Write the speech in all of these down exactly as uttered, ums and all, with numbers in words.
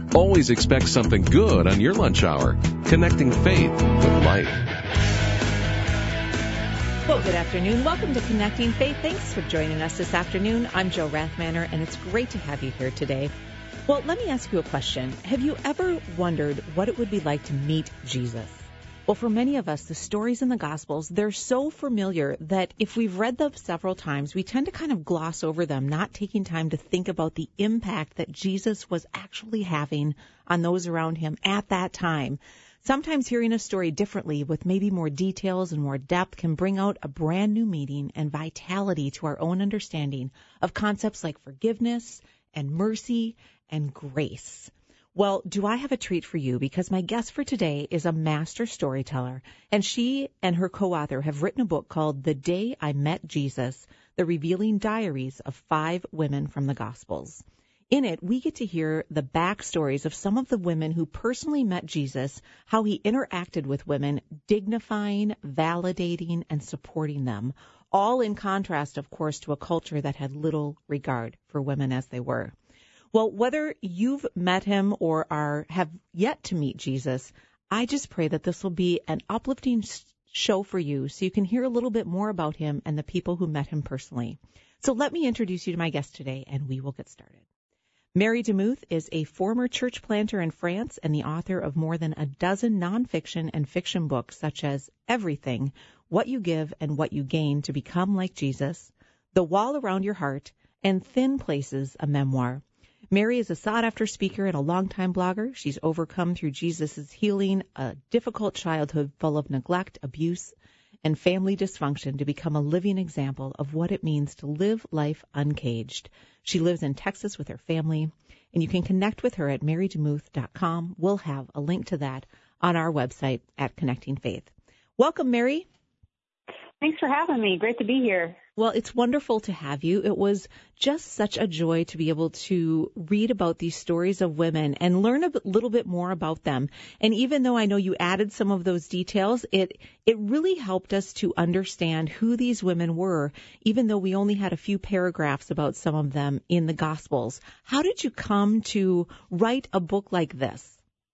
Always expect something good on your lunch hour. Connecting faith with life. Well, good afternoon. Welcome to Connecting Faith. Thanks for joining us this afternoon. I'm Joe Rathmanner, and it's great to have you here today. Well, let me ask you a question. Have you ever wondered what it would be like to meet Jesus? Well, for many of us, the stories in the Gospels, they're so familiar that if we've read them several times, we tend to kind of gloss over them, not taking time to think about the impact that Jesus was actually having on those around him at that time. Sometimes hearing a story differently with maybe more details and more depth can bring out a brand new meaning and vitality to our own understanding of concepts like forgiveness and mercy and grace. Well, do I have a treat for you, because my guest for today is a master storyteller, and she and her co-author have written a book called The Day I Met Jesus, The Revealing Diaries of Five Women from the Gospels. In it, we get to hear the backstories of some of the women who personally met Jesus, how he interacted with women, dignifying, validating, and supporting them, all in contrast, of course, to a culture that had little regard for women as they were. Well, whether you've met him or are have yet to meet Jesus, I just pray that this will be an uplifting show for you so you can hear a little bit more about him and the people who met him personally. So let me introduce you to my guest today, and we will get started. Mary DeMuth is a former church planter in France and the author of more than a dozen nonfiction and fiction books, such as Everything, What You Give and What You Gain to Become Like Jesus, The Wall Around Your Heart, and Thin Places, a memoir. Mary is a sought-after speaker and a longtime blogger. She's overcome through Jesus' healing a difficult childhood full of neglect, abuse, and family dysfunction to become a living example of what it means to live life uncaged. She lives in Texas with her family, and you can connect with her at mary demuth dot com. We'll have a link to that on our website at Connecting Faith. Welcome, Mary. Thanks for having me. Great to be here. Well, it's wonderful to have you. It was just such a joy to be able to read about these stories of women and learn a little bit more about them. And even though I know you added some of those details, it it really helped us to understand who these women were, even though we only had a few paragraphs about some of them in the Gospels. How did you come to write a book like this?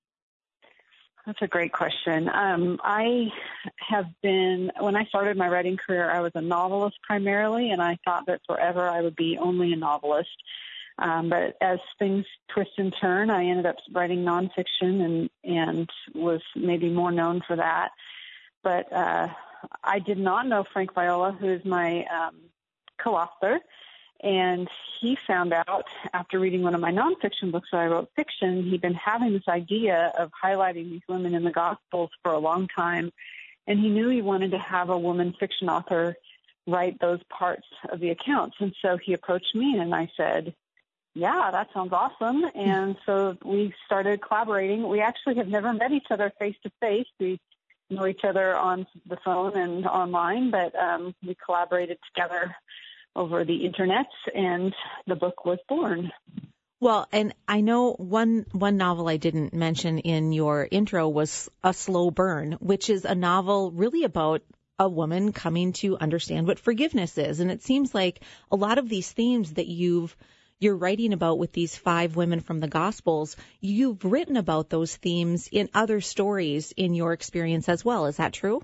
That's a great question. Um, I have been, when I started my writing career, I was a novelist primarily, and I thought that forever I would be only a novelist. Um, but as things twist and turn, I ended up writing nonfiction and, and was maybe more known for that. But uh, I did not know Frank Viola, who is my um, co-author. And he found out after reading one of my nonfiction books that I wrote fiction, he'd been having this idea of highlighting these women in the Gospels for a long time. And he knew he wanted to have a woman fiction author write those parts of the accounts. And so he approached me and I said, yeah, that sounds awesome. And so we started collaborating. We actually have never met each other face to face. We know each other on the phone and online, but um, we collaborated together over the internet, and the book was born. Well, and I know one one novel I didn't mention in your intro was A Slow Burn, which is a novel really about a woman coming to understand what forgiveness is. And it seems like a lot of these themes that you've you're writing about with these five women from the Gospels, you've written about those themes in other stories in your experience as well. Is that true?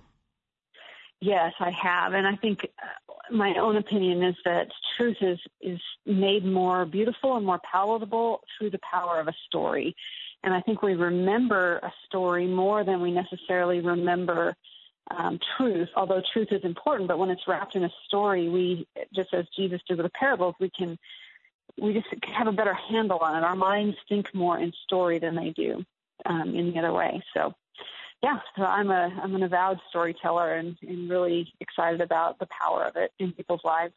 Yes, I have. And I think my own opinion is that truth is, is made more beautiful and more palatable through the power of a story. And I think we remember a story more than we necessarily remember um, truth, although truth is important. But when it's wrapped in a story, we, just as Jesus did with the parables, we can we just have a better handle on it. Our minds think more in story than they do um, in the other way. So. Yeah, so I'm a I'm an avowed storyteller and, and really excited about the power of it in people's lives.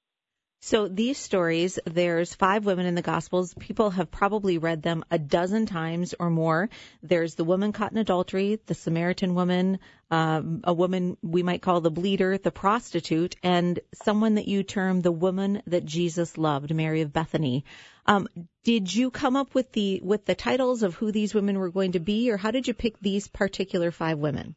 So these stories, there's five women in the Gospels. People have probably read them a dozen times or more. There's the woman caught in adultery, the Samaritan woman, um, a woman we might call the bleeder, the prostitute, and someone that you term the woman that Jesus loved, Mary of Bethany. Um, did you come up with the with the titles of who these women were going to be, or how did you pick these particular five women?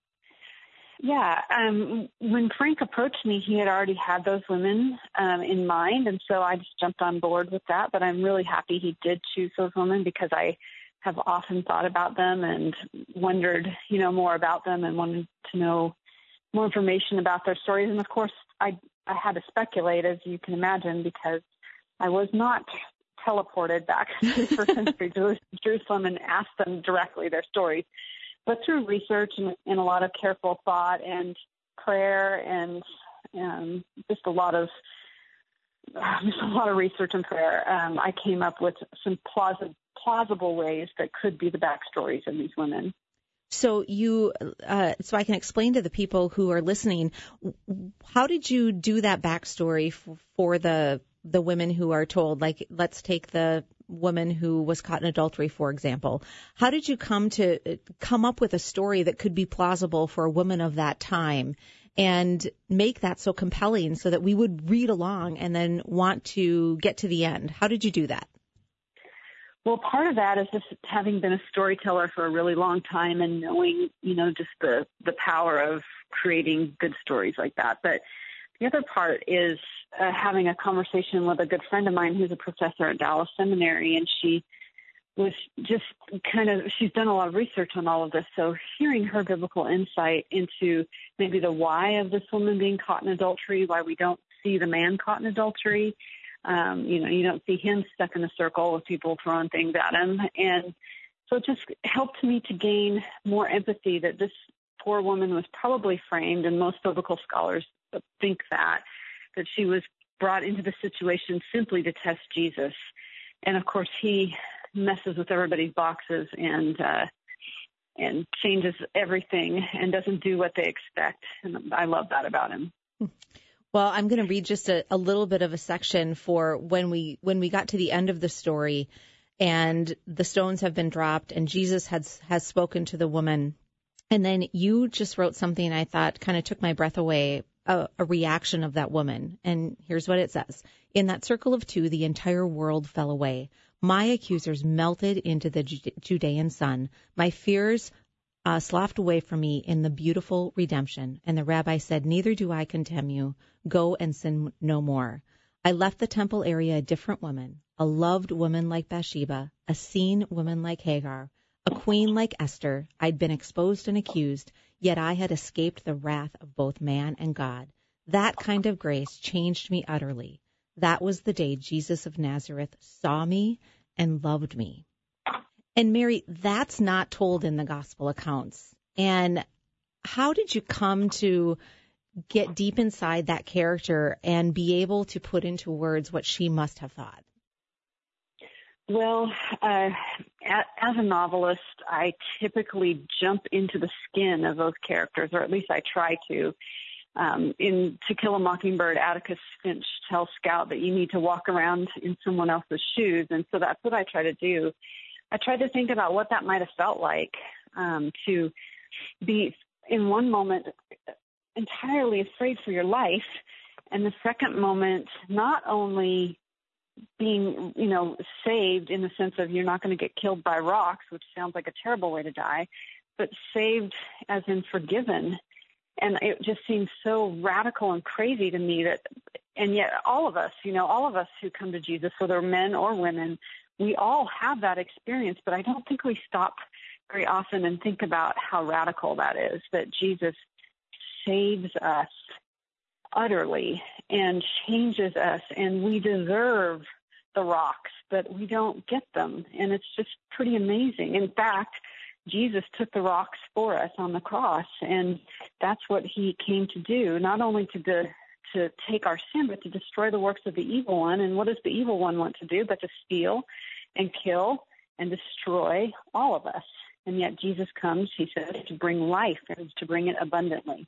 Yeah, um, when Frank approached me, he had already had those women um, in mind, and so I just jumped on board with that. But I'm really happy he did choose those women because I, have often thought about them and wondered, you know, more about them and wanted to know more information about their stories. And of course, I, I had to speculate, as you can imagine, because I was not teleported back to the first century Jerusalem and asked them directly their stories. But through research and, and a lot of careful thought and prayer and um, just a lot of just a lot of research and prayer, um, I came up with some plausible plausible ways that could be the backstories of these women. So you, uh, so I can explain to the people who are listening, how did you do that backstory for, for the the women who are told? Like, let's take the woman who was caught in adultery, for example. How did you come to come up with a story that could be plausible for a woman of that time and make that so compelling so that we would read along and then want to get to the end? How did you do that? Well, part of that is just having been a storyteller for a really long time and knowing, you know, just the, the power of creating good stories like that. But the other part is uh, having a conversation with a good friend of mine who's a professor at Dallas Seminary, and she was just kind of, she's done a lot of research on all of this. So hearing her biblical insight into maybe the why of this woman being caught in adultery, why we don't see the man caught in adultery. Um, you know, you don't see him stuck in a circle with people throwing things at him. And so it just helped me to gain more empathy that this poor woman was probably framed, and most biblical scholars think that, that she was brought into the situation simply to test Jesus. And of course, he messes with everybody's boxes and, uh, and changes everything and doesn't do what they expect. And I love that about him. Well, I'm going to read just a, a little bit of a section for when we when we got to the end of the story and the stones have been dropped and Jesus has, has spoken to the woman. And then you just wrote something I thought kind of took my breath away, a, a reaction of that woman. And here's what it says. In that circle of two, the entire world fell away. My accusers melted into the Judean sun. My fears uh, sloughed away from me in the beautiful redemption. And the rabbi said, neither do I condemn you. Go and sin no more. I left the temple area a different woman, a loved woman like Bathsheba, a seen woman like Hagar, a queen like Esther. I'd been exposed and accused, yet I had escaped the wrath of both man and God. That kind of grace changed me utterly. That was the day Jesus of Nazareth saw me and loved me. And Mary, that's not told in the gospel accounts. And how did you come to get deep inside that character and be able to put into words what she must have thought? Well, uh, as a novelist, I typically jump into the skin of those characters, or at least I try to. Um, in To Kill a Mockingbird, Atticus Finch tells Scout that you need to walk around in someone else's shoes, and so that's what I try to do. I tried to think about what that might have felt like, um, to be in one moment entirely afraid for your life, and the second moment not only being, you know, saved in the sense of you're not going to get killed by rocks, which sounds like a terrible way to die, but saved as in forgiven. And it just seems so radical and crazy to me that, and yet all of us, you know, all of us who come to Jesus, whether men or women, we all have that experience, but I don't think we stop very often and think about how radical that is, that Jesus saves us utterly and changes us, and we deserve the rocks, but we don't get them. And it's just pretty amazing. In fact, Jesus took the rocks for us on the cross, and that's what he came to do, not only to de- to take our sin, but to destroy the works of the evil one. And what does the evil one want to do but to steal and kill and destroy all of us? And yet Jesus comes, he says, to bring life and to bring it abundantly.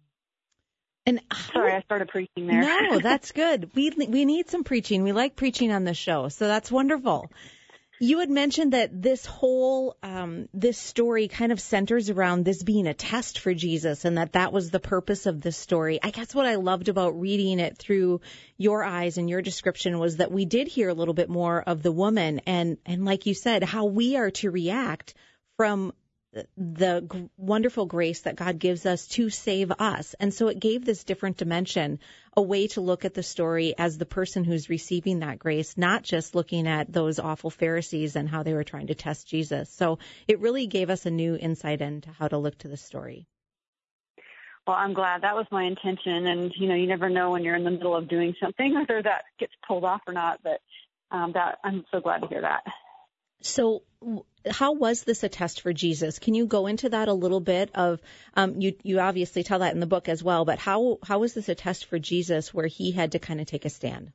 And Sorry, I started preaching there. No, that's good. We we need some preaching. We like preaching on the show, so that's wonderful. You had mentioned that this whole, um, this story kind of centers around this being a test for Jesus, and that that was the purpose of this story. I guess what I loved about reading it through your eyes and your description was that we did hear a little bit more of the woman and, and like you said, how we are to react from the g- wonderful grace that God gives us to save us. And so it gave this different dimension, a way to look at the story as the person who's receiving that grace, not just looking at those awful Pharisees and how they were trying to test Jesus. So it really gave us a new insight into how to look to the story. Well, I'm glad. That was my intention. And, you know, you never know when you're in the middle of doing something, whether that gets pulled off or not. But um, that I'm so glad to hear that. So how was this a test for Jesus? Can you go into that a little bit of, um, you, you obviously tell that in the book as well, but how, how was this a test for Jesus where he had to kind of take a stand?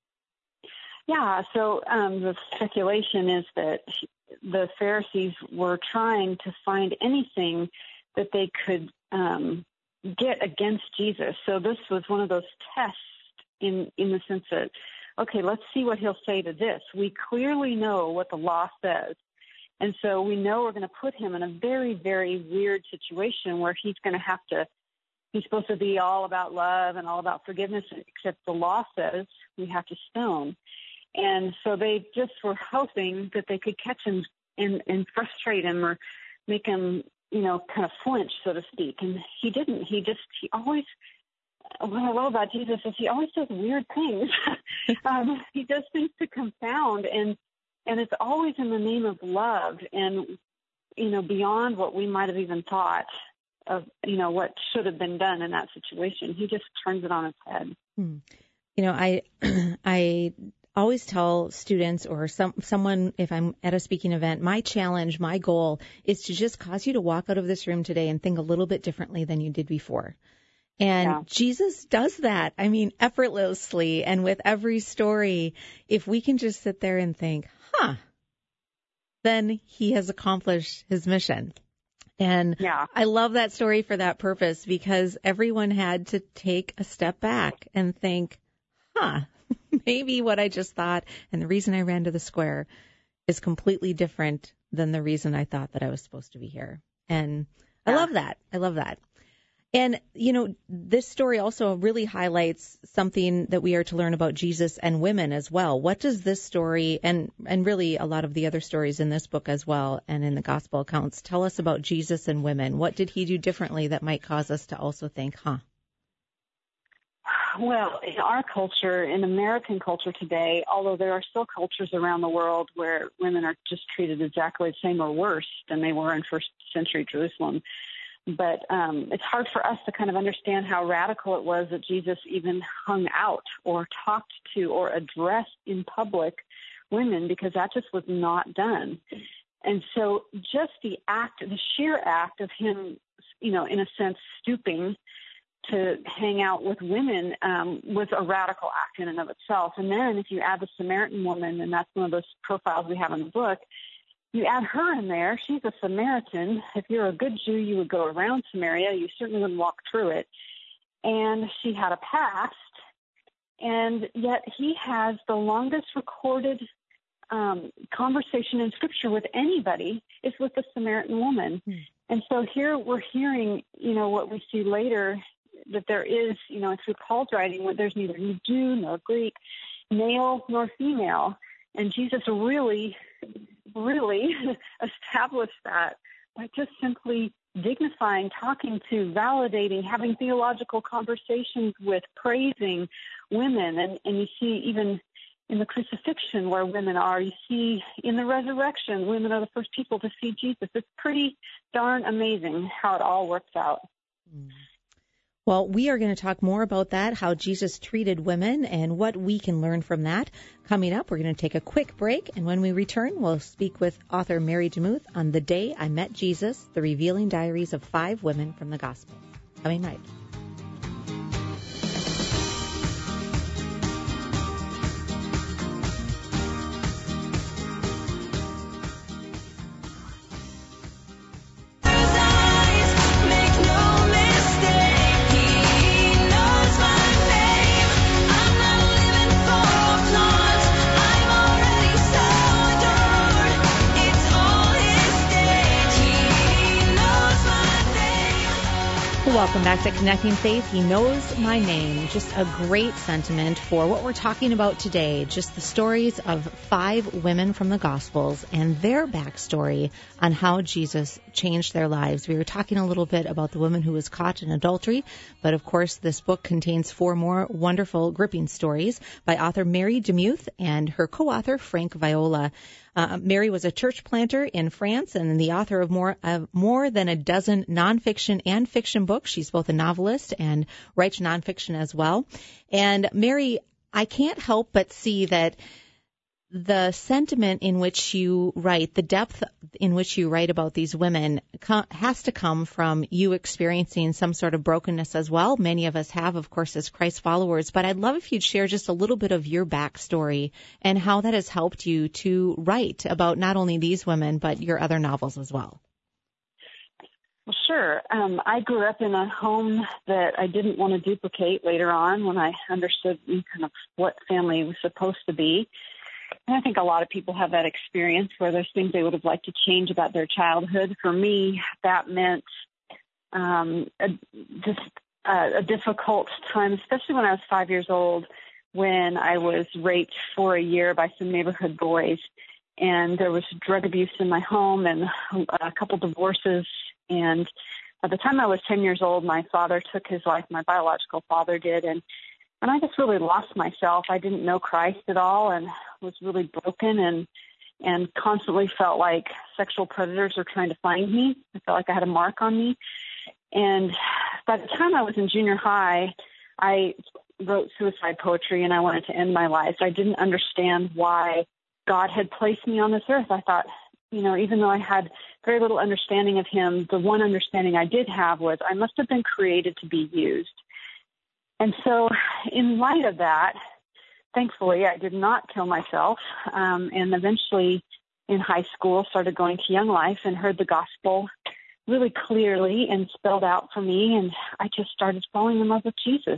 Yeah, so um, the speculation is that the Pharisees were trying to find anything that they could um, get against Jesus. So this was one of those tests in, in the sense that, okay, let's see what he'll say to this. We clearly know what the law says. And so we know we're going to put him in a very, very weird situation where he's going to have to, he's supposed to be all about love and all about forgiveness, except the law says we have to stone. And so they just were hoping that they could catch him and, and frustrate him or make him, you know, kind of flinch, so to speak. And he didn't. He just, he always, what I love about Jesus is he always does weird things. um, he does things to confound, and and it's always in the name of love and, you know, beyond what we might have even thought of, you know, what should have been done in that situation. He just turns it on its head. Hmm. You know, I, I always tell students or some someone, if I'm at a speaking event, my challenge, my goal is to just cause you to walk out of this room today and think a little bit differently than you did before. And yeah. Jesus does that, I mean, effortlessly. And with every story, if we can just sit there and think, huh, then he has accomplished his mission. And yeah. I love that story for that purpose, because everyone had to take a step back and think, huh, maybe what I just thought and the reason I ran to the square is completely different than the reason I thought that I was supposed to be here. And yeah. I love that. I love that. And, you know, this story also really highlights something that we are to learn about Jesus and women as well. What does this story, and, and really a lot of the other stories in this book as well and in the gospel accounts, tell us about Jesus and women? What did he do differently that might cause us to also think, huh? Well, in our culture, in American culture today, although there are still cultures around the world where women are just treated exactly the same or worse than they were in first century Jerusalem, but um, it's hard for us to kind of understand how radical it was that Jesus even hung out or talked to or addressed in public women, because that just was not done. And so just the act, the sheer act of him, you know, in a sense, stooping to hang out with women um, was a radical act in and of itself. And then if you add the Samaritan woman, and that's one of those profiles we have in the book, you add her in there. She's a Samaritan. If you're a good Jew, you would go around Samaria. You certainly wouldn't walk through it. And she had a past, and yet he has the longest recorded um, conversation in Scripture with anybody is with the Samaritan woman. Hmm. And so here we're hearing, you know, what we see later, that there is, you know, through Paul's writing, where there's neither Jew nor Greek, male nor female. And Jesus really, really established that by just simply dignifying, talking to, validating, having theological conversations with, praising women. And, and you see even in the crucifixion where women are, you see in the resurrection, women are the first people to see Jesus. It's pretty darn amazing how it all works out. Mm. Well, we are going to talk more about that, how Jesus treated women and what we can learn from that. Coming up, we're going to take a quick break, and when we return, we'll speak with author Mary DeMuth on The Day I Met Jesus, the revealing diaries of five women from the gospel. Coming right. Welcome back to Connecting Faith. He knows my name. Just a great sentiment for what we're talking about today. Just the stories of five women from the Gospels and their backstory on how Jesus changed their lives. We were talking a little bit about the woman who was caught in adultery, but of course this book contains four more wonderful, gripping stories by author Mary DeMuth and her co-author Frank Viola. Uh, Mary was a church planter in France and the author of more of more than a dozen nonfiction and fiction books. She's both a novelist and writes nonfiction as well. And Mary, I can't help but see that the sentiment in which you write, the depth in which you write about these women co- has to come from you experiencing some sort of brokenness as well. Many of us have, of course, as Christ followers. But I'd love if you'd share just a little bit of your backstory and how that has helped you to write about not only these women, but your other novels as well. Well, sure. Um, I grew up in a home that I didn't want to duplicate later on when I understood kind of what family was supposed to be. And I think a lot of people have that experience where there's things they would have liked to change about their childhood. For me, that meant um, a, just a, a difficult time, especially when I was five years old, when I was raped for a year by some neighborhood boys. And there was drug abuse in my home and a couple divorces. And by the time I was ten years old, my father took his life, my biological father did, and And I just really lost myself. I didn't know Christ at all and was really broken and and constantly felt like sexual predators were trying to find me. I felt like I had a mark on me. And by the time I was in junior high, I wrote suicide poetry and I wanted to end my life. I didn't understand why God had placed me on this earth. I thought, you know, even though I had very little understanding of him, the one understanding I did have was I must have been created to be used. And so in light of that, thankfully, I did not kill myself, um, and eventually in high school started going to Young Life and heard the gospel really clearly and spelled out for me, and I just started falling in love with Jesus.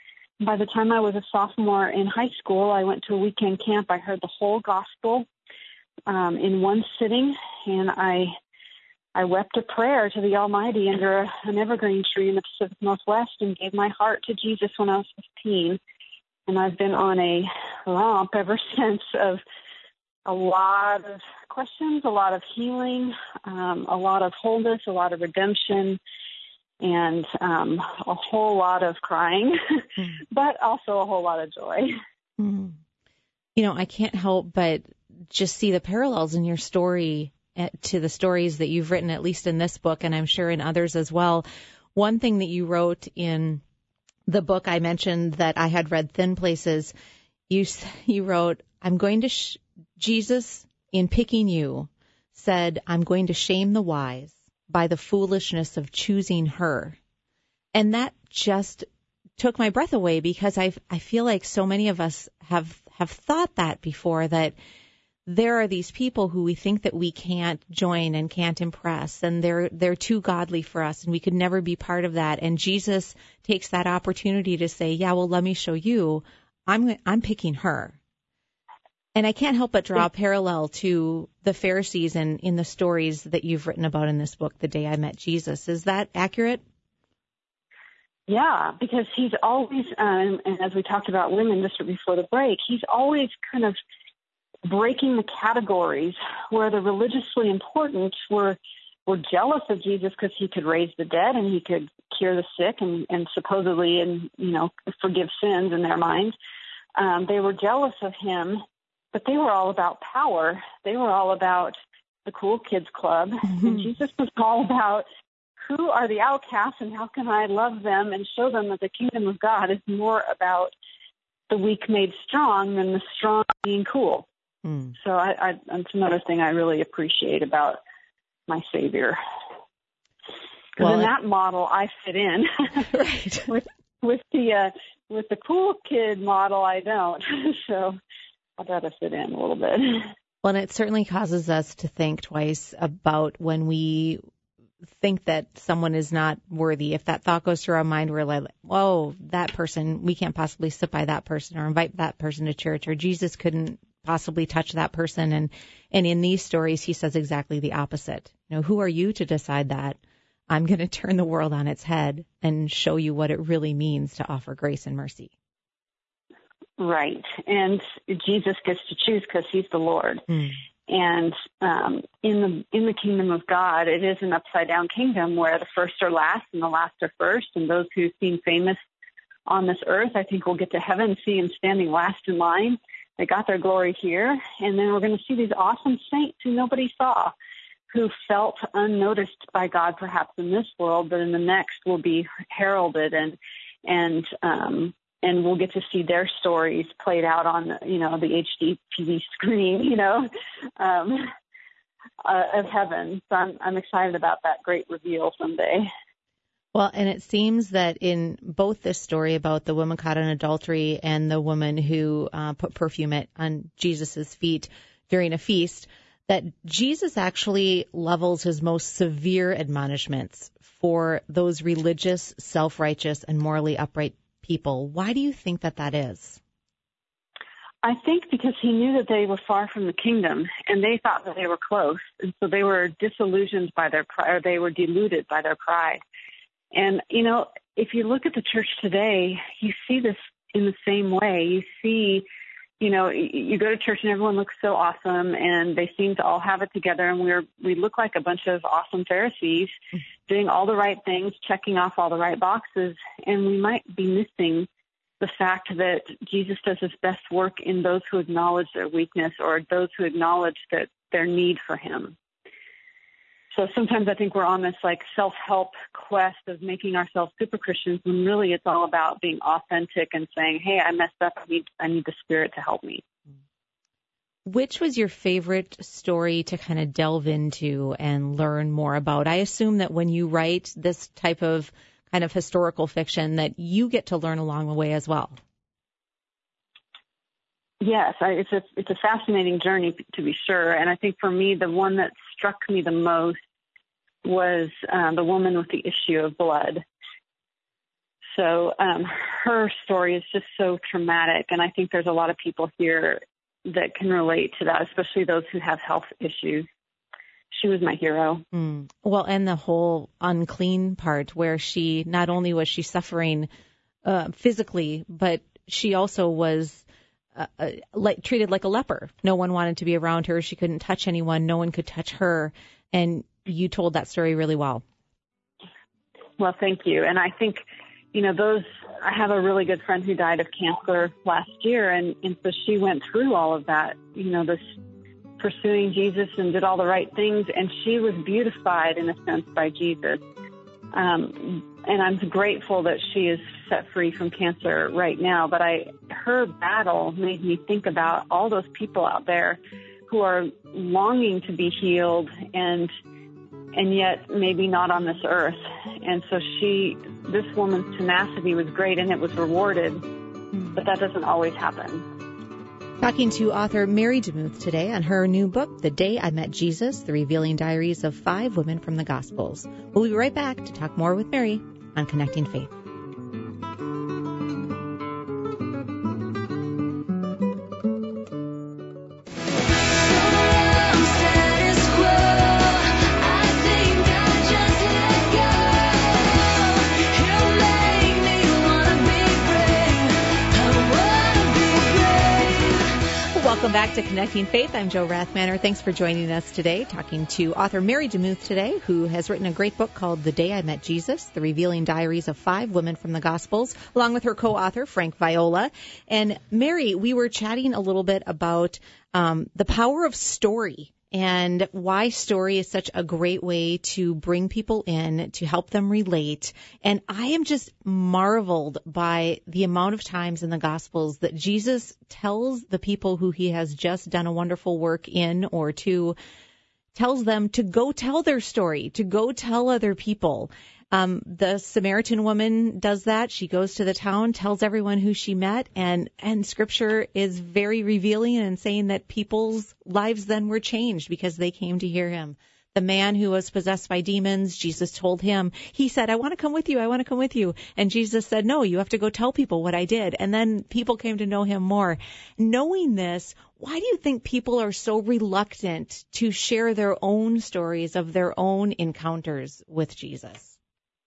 By the time I was a sophomore in high school, I went to a weekend camp. I heard the whole gospel um, in one sitting, and I I wept a prayer to the Almighty under a, an evergreen tree in the Pacific Northwest and gave my heart to Jesus when I was fifteen. And I've been on a romp ever since of a lot of questions, a lot of healing, um, a lot of wholeness, a lot of redemption, and um, a whole lot of crying, mm. but also a whole lot of joy. Mm. You know, I can't help but just see the parallels in your story to the stories that you've written, at least in this book, and I'm sure in others as well. One thing that you wrote in the book, I mentioned that I had read Thin Places. You you wrote, I'm going to, sh- Jesus, in picking you, said, I'm going to shame the wise by the foolishness of choosing her. And that just took my breath away because I I feel like so many of us have, have thought that before, that there are these people who we think that we can't join and can't impress, and they're they're too godly for us, and we could never be part of that. And Jesus takes that opportunity to say, yeah, well, let me show you. I'm I'm picking her. And I can't help but draw a parallel to the Pharisees and in the stories that you've written about in this book, The Day I Met Jesus. Is that accurate? Yeah, because he's always, um, and as we talked about women just before the break, he's always kind of breaking the categories where the religiously important were were jealous of Jesus because he could raise the dead and he could cure the sick and, and supposedly and you know forgive sins in their minds. Um, they were jealous of him, but they were all about power. They were all about the cool kids club, mm-hmm. and Jesus was all about who are the outcasts and how can I love them and show them that the kingdom of God is more about the weak made strong than the strong being cool. So I, I, that's another thing I really appreciate about my Savior. Because well, in that model, I fit in. Right. with with the uh, with the cool kid model, I don't. So I gotta fit in a little bit. Well, and it certainly causes us to think twice about when we think that someone is not worthy. If that thought goes through our mind, we're like, "Whoa, that person, we can't possibly sit by that person or invite that person to church, or Jesus couldn't possibly touch that person." And and in these stories, he says exactly the opposite. You know, who are you to decide that? I'm going to turn the world on its head and show you what it really means to offer grace and mercy. Right. And Jesus gets to choose because he's the Lord. Mm. And um, in the in the kingdom of God, it is an upside-down kingdom where the first are last and the last are first. And those who seem famous on this earth, I think, will get to heaven and see him standing last in line. They got their glory here. And then we're going to see these awesome saints who nobody saw, who felt unnoticed by God perhaps in this world, but in the next will be heralded and and um, and we'll get to see their stories played out on, you know, the H D T V screen, you know, um, uh, of heaven. So I'm, I'm excited about that great reveal someday. Well, and it seems that in both this story about the woman caught in adultery and the woman who uh, put perfume at, on Jesus's feet during a feast, that Jesus actually levels his most severe admonishments for those religious, self-righteous, and morally upright people. Why do you think that that is? I think because he knew that they were far from the kingdom, and they thought that they were close, and so they were disillusioned by their pride, or they were deluded by their pride. And, you know, if you look at the church today, you see this in the same way. You see, you know, you go to church and everyone looks so awesome, and they seem to all have it together, and we're we look like a bunch of awesome Pharisees doing all the right things, checking off all the right boxes, and we might be missing the fact that Jesus does his best work in those who acknowledge their weakness or those who acknowledge that their need for him. So sometimes I think we're on this like self-help quest of making ourselves super Christians when really it's all about being authentic and saying, hey, I messed up. I need, I need the Spirit to help me. Which was your favorite story to kind of delve into and learn more about? I assume that when you write this type of kind of historical fiction that you get to learn along the way as well. Yes, I, it's a it's a fascinating journey to be sure. And I think for me, the one that struck me the most was uh, the woman with the issue of blood. So um, her story is just so traumatic, and I think there's a lot of people here that can relate to that, especially those who have health issues. She was my hero. Mm. Well, and the whole unclean part where she, not only was she suffering uh, physically, but she also was uh, uh, like treated like a leper. No one wanted to be around her. She couldn't touch anyone. No one could touch her. And you told that story really well. Well, thank you. And I think, you know, those, I have a really good friend who died of cancer last year. And, and so she went through all of that, you know, this pursuing Jesus and did all the right things. And she was beautified in a sense by Jesus. Um, and I'm grateful that she is set free from cancer right now. But I, her battle made me think about all those people out there who are longing to be healed and, and yet maybe not on this earth. And so she, this woman's tenacity was great and it was rewarded, but that doesn't always happen. Talking to author Mary DeMuth today on her new book, The Day I Met Jesus, The Revealing Diaries of Five Women from the Gospels. We'll be right back to talk more with Mary on Connecting Faith. Welcome back to Connecting Faith. I'm Jo Rathmanner. Thanks for joining us today, talking to author Mary DeMuth today, who has written a great book called The Day I Met Jesus, The Revealing Diaries of Five Women from the Gospels, along with her co-author, Frank Viola. And Mary, we were chatting a little bit about um, the power of story and why story is such a great way to bring people in, to help them relate. And I am just marveled by the amount of times in the Gospels that Jesus tells the people who he has just done a wonderful work in or to, tells them to go tell their story, to go tell other people. Um, the Samaritan woman does that. She goes to the town, tells everyone who she met, and, and Scripture is very revealing and saying that people's lives then were changed because they came to hear him. The man who was possessed by demons, Jesus told him, he said, I want to come with you. I want to come with you. And Jesus said, no, you have to go tell people what I did. And then people came to know him more. Knowing this, why do you think people are so reluctant to share their own stories of their own encounters with Jesus?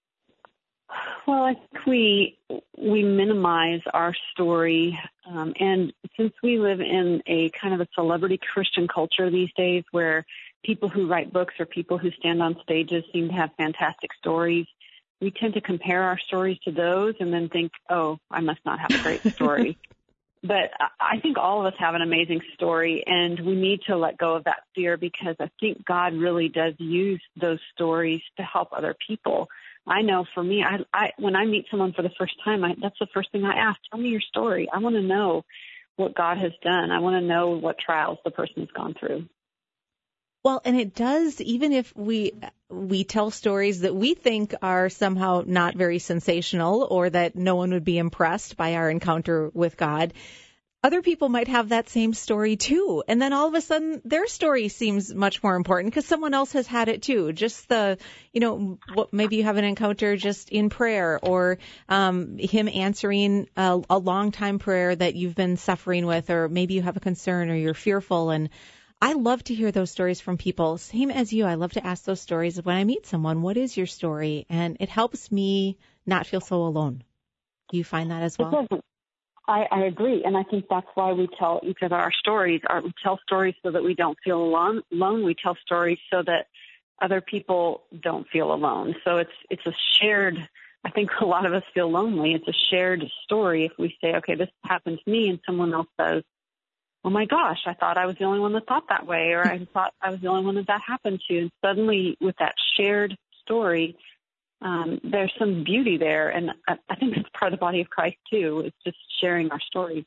Well, I think we we minimize our story, um, and since we live in a kind of a celebrity Christian culture these days, where people who write books or people who stand on stages seem to have fantastic stories, we tend to compare our stories to those and then think, "Oh, I must not have a great story." But I think all of us have an amazing story, and we need to let go of that fear, because I think God really does use those stories to help other people. I know for me, I, I when I meet someone for the first time, I, that's the first thing I ask. Tell me your story. I want to know what God has done. I want to know what trials the person has gone through. Well, and it does, even if we we tell stories that we think are somehow not very sensational or that no one would be impressed by our encounter with God, other people might have that same story too. And then all of a sudden their story seems much more important because someone else has had it too. Just the, you know, what, maybe you have an encounter just in prayer, or um, him answering a, a long time prayer that you've been suffering with, or maybe you have a concern or you're fearful. And I love to hear those stories from people. Same as you. I love to ask those stories when I meet someone. What is your story? And it helps me not feel so alone. Do you find that as well? I, I agree, and I think that's why we tell each other our stories. Our, we tell stories so that we don't feel alone. alone. We tell stories so that other people don't feel alone. So it's it's a shared, I think a lot of us feel lonely. It's a shared story if we say, okay, this happened to me, and someone else says, oh my gosh, I thought I was the only one that thought that way, or I thought I was the only one that that happened to. And suddenly with that shared story, Um, there's some beauty there, and I, I think that's part of the body of Christ, too. It's just sharing our stories.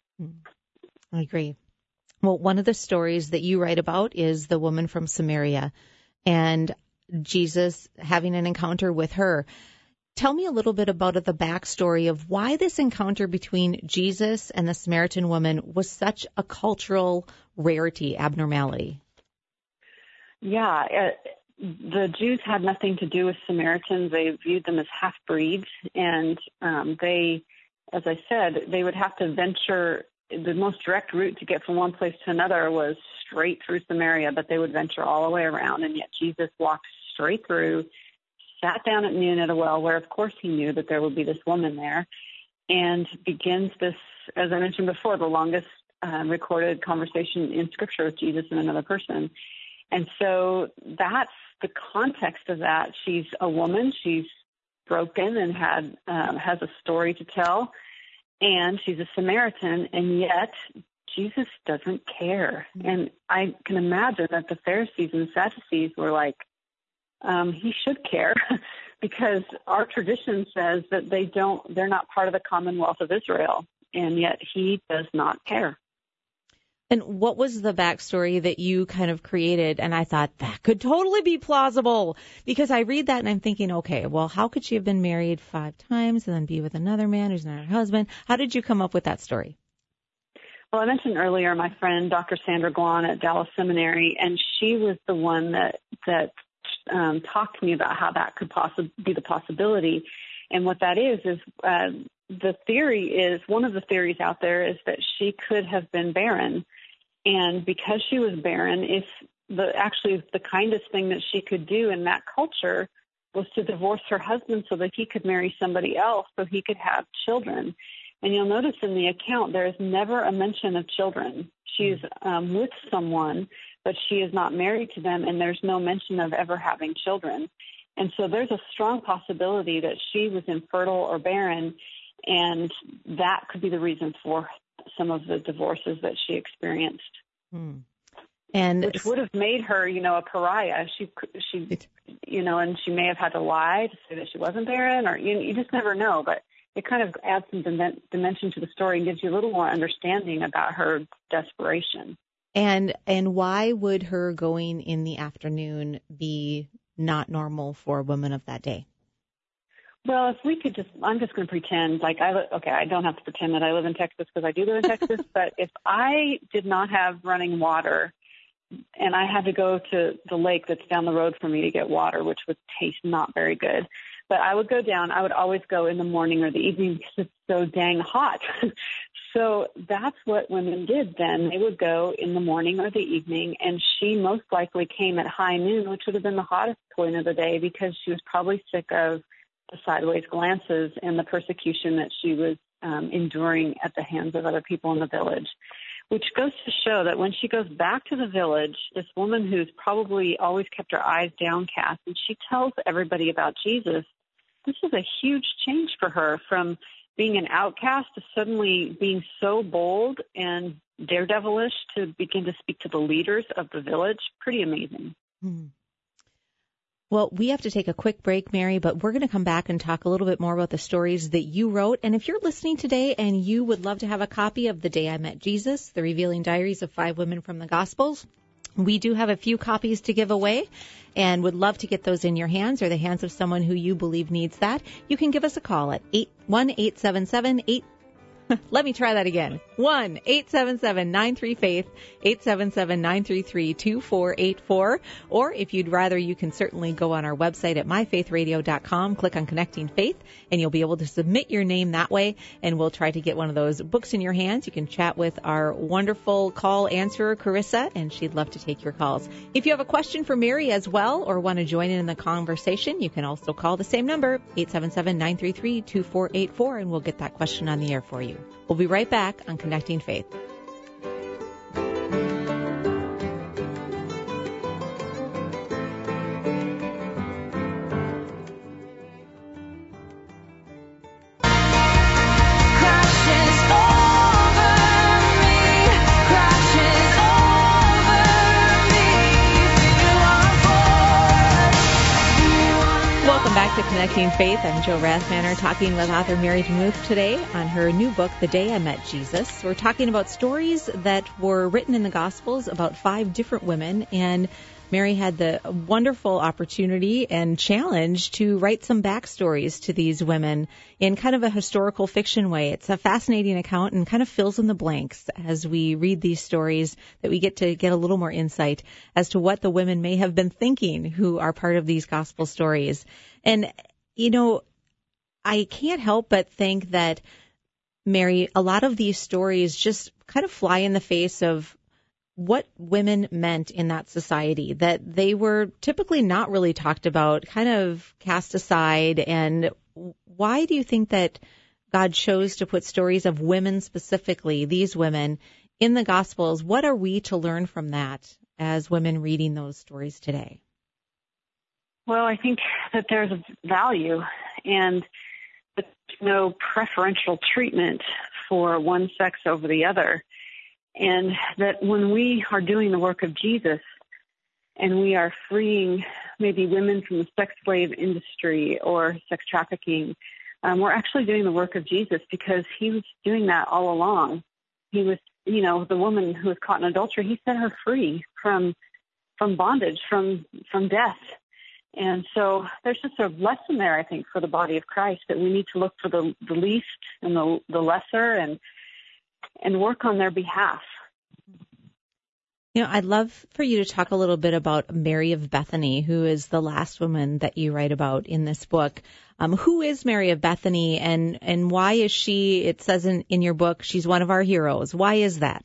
I agree. Well, one of the stories that you write about is the woman from Samaria and Jesus having an encounter with her. Tell me a little bit about the backstory of why this encounter between Jesus and the Samaritan woman was such a cultural rarity, abnormality. Yeah, it, the Jews had nothing to do with Samaritans. They viewed them as half-breeds, and um, they, as I said, they would have to venture. The most direct route to get from one place to another was straight through Samaria, but they would venture all the way around, and yet Jesus walked straight through, sat down at noon at a well where, of course, he knew that there would be this woman there, and begins this, as I mentioned before, the longest uh, recorded conversation in Scripture with Jesus and another person. And so that's the context of that. She's a woman. She's broken and had um, has a story to tell, and she's a Samaritan, and yet Jesus doesn't care. And I can imagine that the Pharisees and the Sadducees were like, um, he should care, because our tradition says that they don't, they're not part of the Commonwealth of Israel, and yet he does not care. And what was the backstory that you kind of created? And I thought that could totally be plausible, because I read that and I'm thinking, okay, well, how could she have been married five times and then be with another man who's not her husband? How did you come up with that story? Well, I mentioned earlier my friend, Doctor Sandra Guan at Dallas Seminary, and she was the one that, that um, talked to me about how that could possibly be the possibility. And what that is, is uh, the theory is, one of the theories out there is that she could have been barren. And because she was barren, if the actually the kindest thing that she could do in that culture was to divorce her husband so that he could marry somebody else so he could have children. And you'll notice in the account there is never a mention of children. She's um, with someone, but she is not married to them, and there's no mention of ever having children. And so there's a strong possibility that she was infertile or barren, and that could be the reason for some of the divorces that she experienced. Hmm. And which would have made her, you know, a pariah. She, she, you know, and she may have had to lie to say that she wasn't barren, or you, you just never know. But it kind of adds some dimension to the story and gives you a little more understanding about her desperation. And and why would her going in the afternoon be not normal for a woman of that day? Well, if we could just, I'm just going to pretend like I, li- okay, I don't have to pretend that I live in Texas because I do live in Texas, but if I did not have running water, and I had to go to the lake that's down the road from me to get water, which would taste not very good. But I would go down. I would always go in the morning or the evening because it's so dang hot. So that's what women did then. They would go in the morning or the evening, and she most likely came at high noon, which would have been the hottest point of the day, because she was probably sick of the sideways glances and the persecution that she was um, enduring at the hands of other people in the village. Which goes to show that when she goes back to the village, this woman who's probably always kept her eyes downcast, and she tells everybody about Jesus, this is a huge change for her, from being an outcast to suddenly being so bold and daredevilish to begin to speak to the leaders of the village. Pretty amazing. Mm-hmm. Well, we have to take a quick break, Mary, but we're going to come back and talk a little bit more about the stories that you wrote. And if you're listening today and you would love to have a copy of The Day I Met Jesus, The Revealing Diaries of Five Women from the Gospels, we do have a few copies to give away and would love to get those in your hands or the hands of someone who you believe needs that. You can give us a call at eight one eight seven seven eight. Let me try that again. one eight seven seven nine three faith, eight seven seven nine three three two four eight four. Or if you'd rather, you can certainly go on our website at my faith radio dot com, click on Connecting Faith, and you'll be able to submit your name that way, and we'll try to get one of those books in your hands. You can chat with our wonderful call answerer, Carissa, and she'd love to take your calls. If you have a question for Mary as well or want to join in the conversation, you can also call the same number, eight seven seven nine three three two four eight four, and we'll get that question on the air for you. We'll be right back on Connecting Faith. To Connecting Faith. I'm Joe Rathmanner, talking with author Mary DeMuth today on her new book, The Day I Met Jesus. We're talking about stories that were written in the Gospels about five different women, and Mary had the wonderful opportunity and challenge to write some backstories to these women in kind of a historical fiction way. It's a fascinating account and kind of fills in the blanks as we read these stories, that we get to get a little more insight as to what the women may have been thinking who are part of these gospel stories. And, you know, I can't help but think that, Mary, a lot of these stories just kind of fly in the face of what women meant in that society, that they were typically not really talked about, kind of cast aside. And why do you think that God chose to put stories of women specifically, these women, in the Gospels? What are we to learn from that as women reading those stories today? Well, I think that there's a value, and there's no preferential treatment for one sex over the other. And that when we are doing the work of Jesus and we are freeing maybe women from the sex slave industry or sex trafficking, um, we're actually doing the work of Jesus, because he was doing that all along. He was, you know, the woman who was caught in adultery, he set her free from from bondage, from from death. And so there's just a lesson there, I think, for the body of Christ, that we need to look for the, the least and the, the lesser and and work on their behalf. You know, I'd love for you to talk a little bit about Mary of Bethany, who is the last woman that you write about in this book. Um, who is Mary of Bethany, and, and why is she, it says in, in your book, she's one of our heroes. Why is that?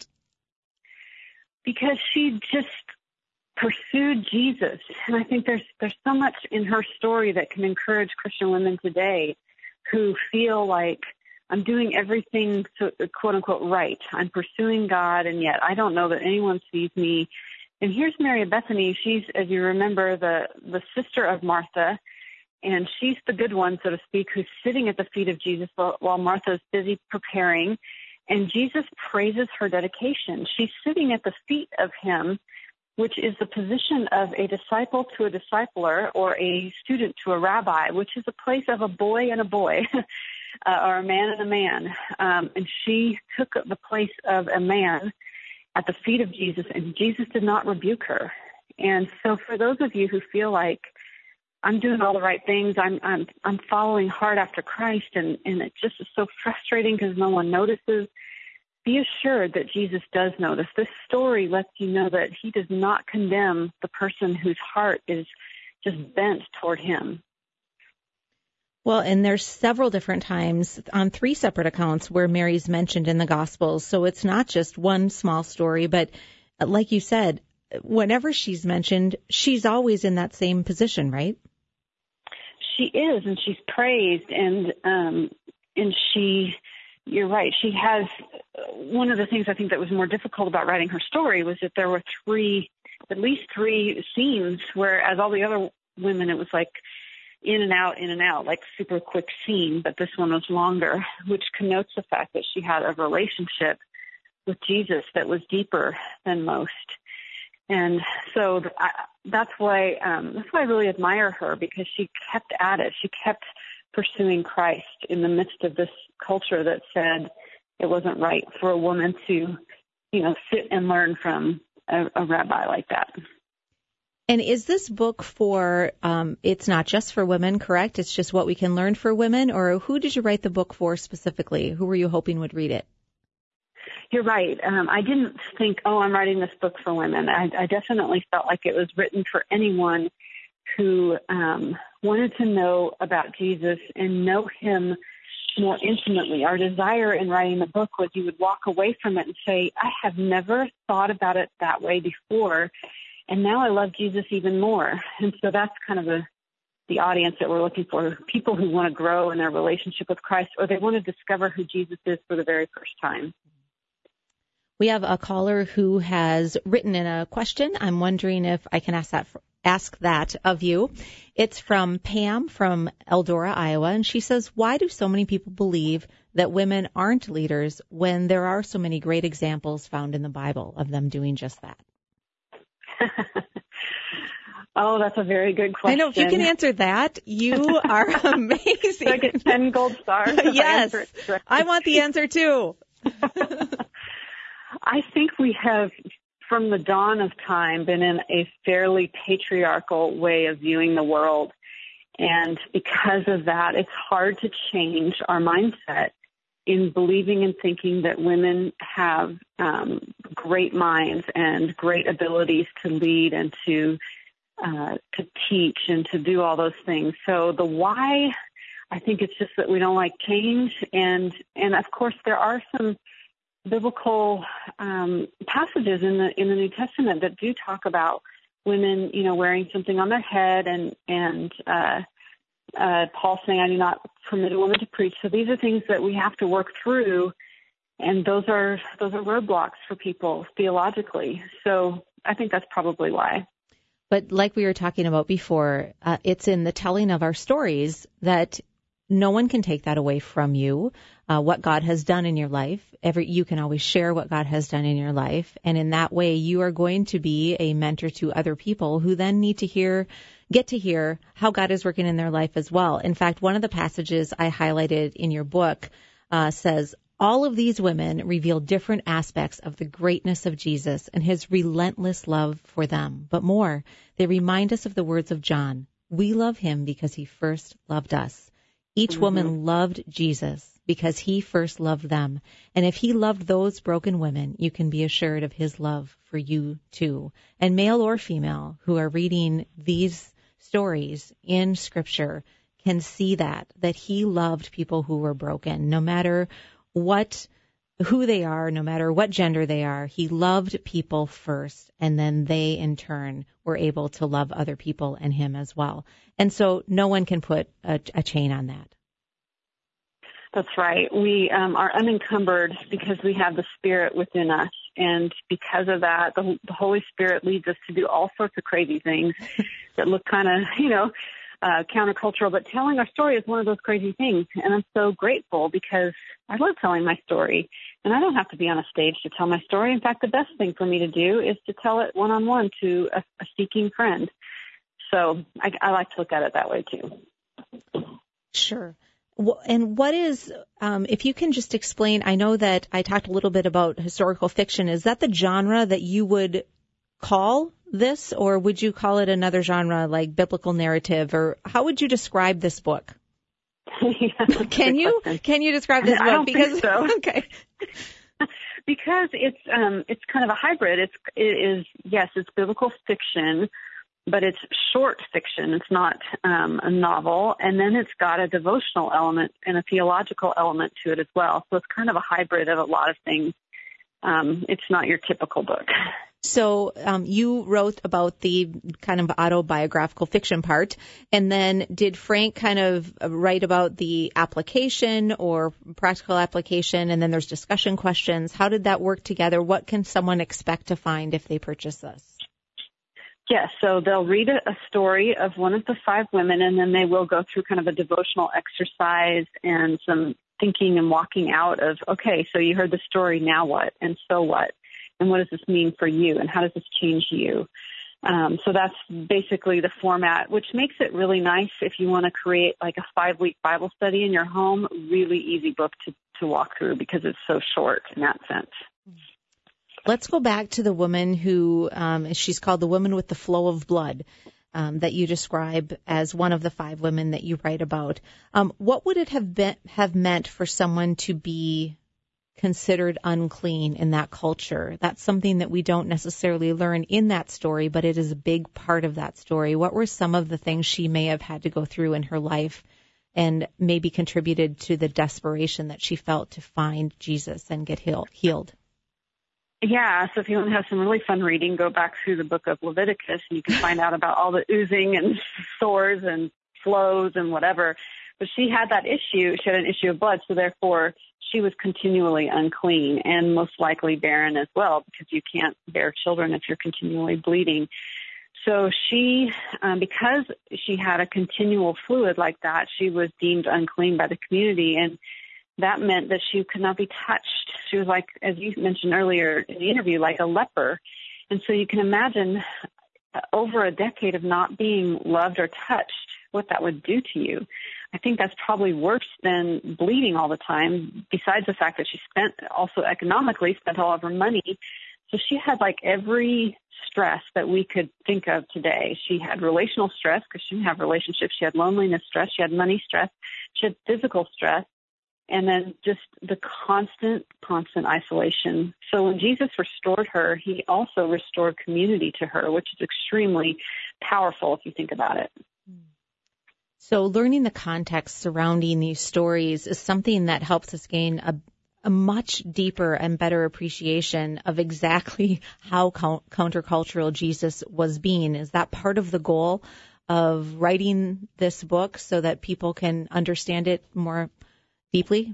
Because she just pursued Jesus. And I think there's there's so much in her story that can encourage Christian women today who feel like, I'm doing everything, so, quote unquote, right. I'm pursuing God, and yet I don't know that anyone sees me. And here's Mary of Bethany. She's, as you remember, the, the sister of Martha, and she's the good one, so to speak, who's sitting at the feet of Jesus while, while Martha's busy preparing. And Jesus praises her dedication. She's sitting at the feet of him, which is the position of a disciple to a discipler, or a student to a rabbi, which is a place of a boy and a boy, uh, or a man and a man. Um, and she took the place of a man at the feet of Jesus, and Jesus did not rebuke her. And so for those of you who feel like, I'm doing all the right things, I'm I'm I'm following hard after Christ, and, and it just is so frustrating because no one notices, be assured that Jesus does notice. This story lets you know that he does not condemn the person whose heart is just bent toward him. Well, and there's several different times on three separate accounts where Mary's mentioned in the Gospels. So it's not just one small story, but like you said, whenever she's mentioned, she's always in that same position, right? She is, and she's praised, and um, and she, you're right, she has, one of the things I think that was more difficult about writing her story was that there were three, at least three scenes, whereas all the other women, it was like in and out, in and out, like super quick scene, but this one was longer, which connotes the fact that she had a relationship with Jesus that was deeper than most. And so I, that's why um, that's why I really admire her, because she kept at it. She kept pursuing Christ in the midst of this culture that said it wasn't right for a woman to, you know, sit and learn from a, a rabbi like that. And is this book for, um, it's not just for women, correct? It's just what we can learn for women? Or who did you write the book for specifically? Who were you hoping would read it? You're right. Um, I didn't think, oh, I'm writing this book for women. I, I definitely felt like it was written for anyone who um, wanted to know about Jesus and know him more intimately. Our desire in writing the book was you would walk away from it and say, I have never thought about it that way before, and now I love Jesus even more. And so that's kind of the, the audience that we're looking for, people who want to grow in their relationship with Christ, or they want to discover who Jesus is for the very first time. We have a caller who has written in a question. I'm wondering if I can ask that ask that of you. It's from Pam from Eldora, Iowa, and she says, why do so many people believe that women aren't leaders when there are so many great examples found in the Bible of them doing just that? Oh, that's a very good question. I know, if you can answer that, you are amazing. So I get ten gold stars. Yes, I, I want the answer too. I think we have, from the dawn of time, been in a fairly patriarchal way of viewing the world. And because of that, it's hard to change our mindset in believing and thinking that women have um, great minds and great abilities to lead and to uh, to teach and to do all those things. So the why, I think it's just that we don't like change. And, and of course, there are some biblical um, passages in the in the New Testament that do talk about women, you know, wearing something on their head, and and uh, uh, Paul saying, "I do not permit a woman to preach." So these are things that we have to work through, and those are those are roadblocks for people theologically. So I think that's probably why. But like we were talking about before, uh, it's in the telling of our stories that no one can take that away from you. Uh, what God has done in your life, every you can always share what God has done in your life, and in that way, you are going to be a mentor to other people who then need to hear, get to hear how God is working in their life as well. In fact, one of the passages I highlighted in your book uh, says, all of these women reveal different aspects of the greatness of Jesus and his relentless love for them. But more, they remind us of the words of John. We love him because he first loved us. Each mm-hmm. woman loved Jesus because he first loved them. And if he loved those broken women, you can be assured of his love for you too. And male or female who are reading these stories in Scripture can see that, that he loved people who were broken, no matter what, who they are, no matter what gender they are. He loved people first, and then they in turn were able to love other people and him as well. And so no one can put a, a chain on that. That's right. We um, are unencumbered because we have the Spirit within us. And because of that, the, the Holy Spirit leads us to do all sorts of crazy things that look kind of, you know, uh, countercultural. But telling our story is one of those crazy things. And I'm so grateful because I love telling my story. And I don't have to be on a stage to tell my story. In fact, the best thing for me to do is to tell it one-on-one to a, a seeking friend. So I, I like to look at it that way, too. Sure. And what is, um, if you can just explain, I know that I talked a little bit about historical fiction. Is that the genre that you would call this, or would you call it another genre like biblical narrative, or how would you describe this book? Yeah, can you, question. can you describe this book? I don't because, think so. Okay. because it's um, it's kind of a hybrid. It's it is yes, it's biblical fiction, but it's short fiction. It's not um, a novel, and then it's got a devotional element and a theological element to it as well. So it's kind of a hybrid of a lot of things. Um, it's not your typical book. So um, you wrote about the kind of autobiographical fiction part, and then did Frank kind of write about the application or practical application, and then there's discussion questions. How did that work together? What can someone expect to find if they purchase this? Yes, so they'll read a, a story of one of the five women, and then they will go through kind of a devotional exercise and some thinking and walking out of, okay, so you heard the story, now what? And so what? And what does this mean for you? And how does this change you? Um, so that's basically the format, which makes it really nice if you want to create like a five-week Bible study in your home. Really easy book to, to walk through because it's so short in that sense. Let's go back to the woman who, um, she's called the woman with the flow of blood, um, that you describe as one of the five women that you write about. Um, what would it have been, have meant for someone to be considered unclean in that culture? That's something that we don't necessarily learn in that story, but it is a big part of that story. What were some of the things she may have had to go through in her life and maybe contributed to the desperation that she felt to find Jesus and get heal- healed? Yeah, so if you want to have some really fun reading, go back through the book of Leviticus, and you can find out about all the oozing and sores and flows and whatever. But she had that issue. She had an issue of blood, so therefore she was continually unclean and most likely barren as well, because you can't bear children if you're continually bleeding. So she, um, because she had a continual fluid like that, she was deemed unclean by the community, and that meant that she could not be touched. She was like, as you mentioned earlier in the interview, like a leper. And so you can imagine over a decade of not being loved or touched, what that would do to you. I think that's probably worse than bleeding all the time, besides the fact that she spent also economically spent all of her money. So she had like every stress that we could think of today. She had relational stress because she didn't have relationships. She had loneliness stress. She had money stress. She had physical stress. And then just the constant, constant isolation. So when Jesus restored her, he also restored community to her, which is extremely powerful if you think about it. So learning the context surrounding these stories is something that helps us gain a, a much deeper and better appreciation of exactly how co- countercultural Jesus was being. Is that part of the goal of writing this book so that people can understand it more deeply?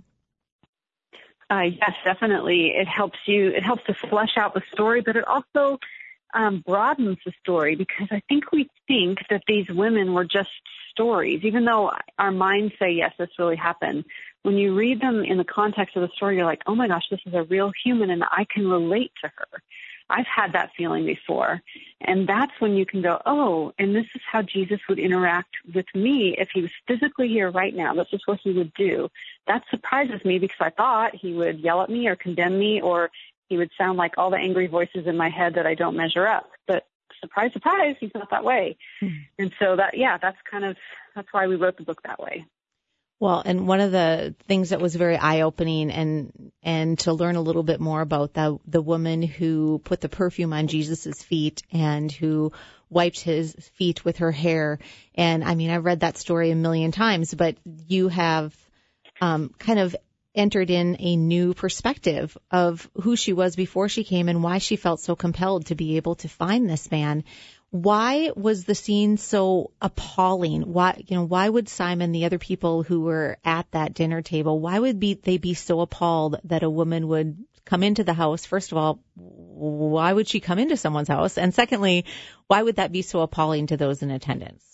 Uh, yes, definitely. It helps you, it helps to flesh out the story, but it also um, broadens the story, because I think we think that these women were just stories, even though our minds say, yes, this really happened. When you read them in the context of the story, you're like, oh my gosh, this is a real human and I can relate to her. I've had that feeling before. And that's when you can go, oh, and this is how Jesus would interact with me if he was physically here right now. This is what he would do. That surprises me, because I thought he would yell at me or condemn me, or he would sound like all the angry voices in my head that I don't measure up. But surprise, surprise, he's not that way. Mm-hmm. And so that, yeah, that's kind of, that's why we wrote the book that way. Well, and one of the things that was very eye-opening, and and to learn a little bit more about the the woman who put the perfume on Jesus's feet and who wiped his feet with her hair. And I mean, I've read that story a million times, but you have um, kind of entered in a new perspective of who she was before she came and why she felt so compelled to be able to find this man. Why was the scene so appalling? Why, you know, why would Simon, the other people who were at that dinner table, why would be, they be so appalled that a woman would come into the house? First of all, why would she come into someone's house? And secondly, why would that be so appalling to those in attendance?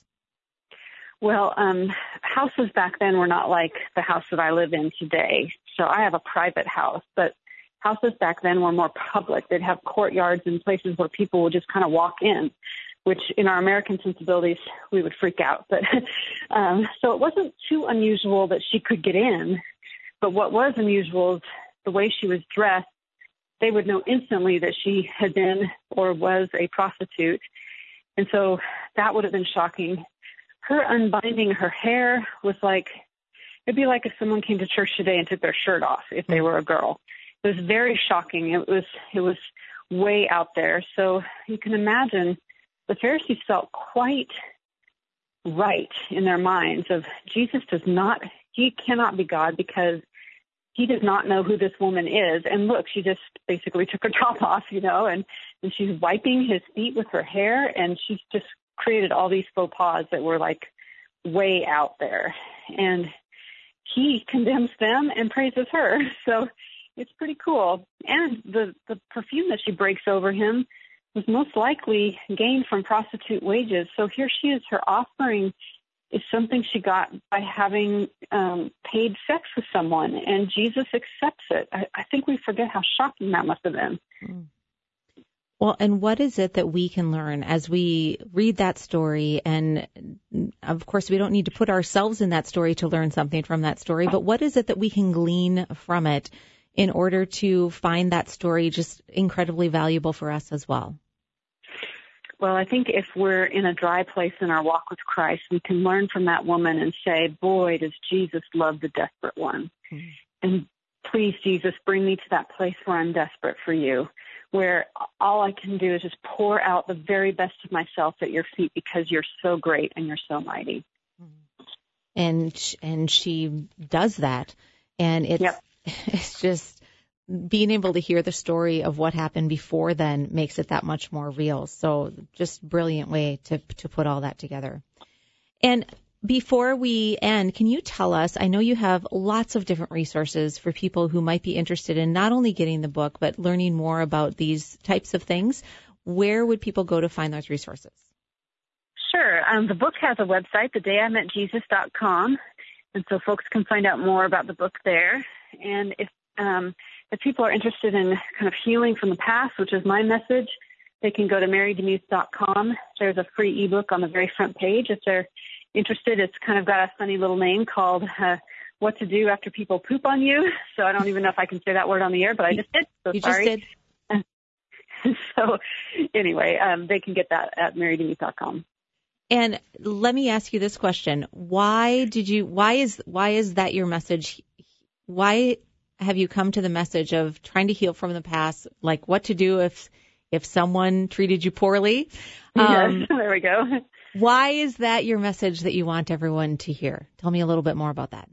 Well, um, houses back then were not like the house that I live in today. So I have a private house, but houses back then were more public. They'd have courtyards and places where people would just kind of walk in, which in our American sensibilities, we would freak out. But um, so it wasn't too unusual that she could get in. But what was unusual is the way she was dressed. They would know instantly that she had been or was a prostitute. And so that would have been shocking. Her unbinding her hair was like, it'd be like if someone came to church today and took their shirt off if they were a girl. it was very shocking. It was it was way out there. So you can imagine the Pharisees felt quite right in their minds of Jesus does not, he cannot be God because he does not know who this woman is. And look, she just basically took her top off, you know, and, and she's wiping his feet with her hair, and she's just created all these faux pas that were like way out there. And he condemns them and praises her. So it's pretty cool. And the, the perfume that she breaks over him was most likely gained from prostitute wages. So here she is, her offering is something she got by having um, paid sex with someone, and Jesus accepts it. I, I think we forget how shocking that must have been. Well, and what is it that we can learn as we read that story? And of course, we don't need to put ourselves in that story to learn something from that story, but what is it that we can glean from it in order to find that story just incredibly valuable for us as well? Well, I think if we're in a dry place in our walk with Christ, we can learn from that woman and say, boy, does Jesus love the desperate one. Mm-hmm. And please, Jesus, bring me to that place where I'm desperate for you, where all I can do is just pour out the very best of myself at your feet because you're so great and you're so mighty. And and she does that. And it's, yep. it's just being able to hear the story of what happened before then makes it that much more real. So just brilliant way to to put all that together. And before we end, can you tell us, I know you have lots of different resources for people who might be interested in not only getting the book, but learning more about these types of things. Where would people go to find those resources? Sure. Um, the book has a website, the day I met jesus dot com, and so folks can find out more about the book there. And if um, if people are interested in kind of healing from the past, which is my message, they can go to mary demuth dot com. There's a free ebook on the very front page if they're interested. It's kind of got a funny little name called uh, What to Do After People Poop on You. So I don't even know if I can say that word on the air, but I just did. So you sorry. just did. So anyway, um, they can get that at mary demuth dot com. And let me ask you this question. Why did you, why is, why is that your message? Why have you come to the message of trying to heal from the past? Like what to do if, if someone treated you poorly? Um, yes, there we go. Why is that your message that you want everyone to hear? Tell me a little bit more about that.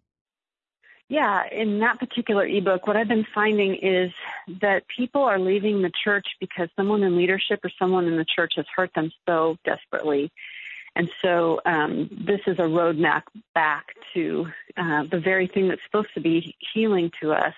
Yeah, in that particular ebook, what I've been finding is that people are leaving the church because someone in leadership or someone in the church has hurt them so desperately. And so um, this is a roadmap back to uh, the very thing that's supposed to be healing to us,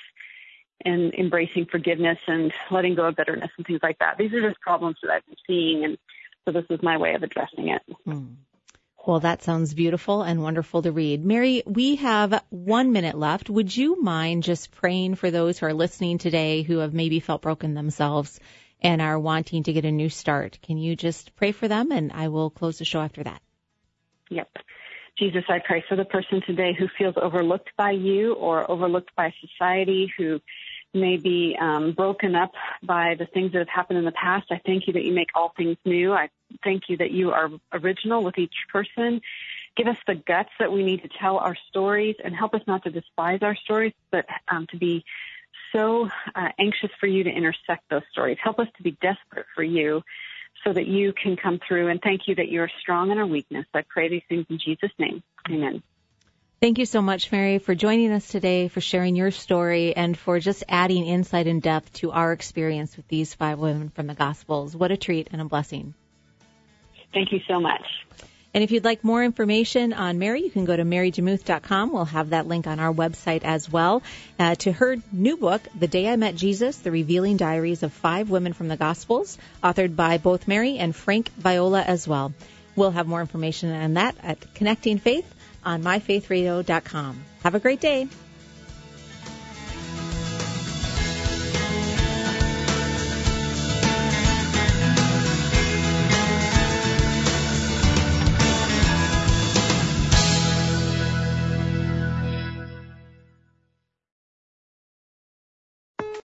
and embracing forgiveness and letting go of bitterness and things like that. These are just problems that I've been seeing, and so this is my way of addressing it. Hmm. Well, that sounds beautiful and wonderful to read. Mary, we have one minute left. Would you mind just praying for those who are listening today who have maybe felt broken themselves and are wanting to get a new start? Can you just pray for them, and I will close the show after that. Yep. Jesus, I pray for the person today who feels overlooked by you or overlooked by society, who may be um, broken up by the things that have happened in the past. I thank you that you make all things new. I thank you that you are original with each person. Give us the guts that we need to tell our stories, and help us not to despise our stories, but um, to be so uh, anxious for you to intersect those stories. Help us to be desperate for you so that you can come through. And thank you that you are strong in our weakness. I pray these things in Jesus' name. Amen. Thank you so much, Mary, for joining us today, for sharing your story, and for just adding insight and depth to our experience with these five women from the Gospels. What a treat and a blessing. Thank you so much. And if you'd like more information on Mary, you can go to mary demuth dot com. We'll have that link on our website as well. Uh, to her new book, The Day I Met Jesus, The Revealing Diaries of Five Women from the Gospels, authored by both Mary and Frank Viola as well. We'll have more information on that at Connecting Faith on my faith radio dot com. Have a great day.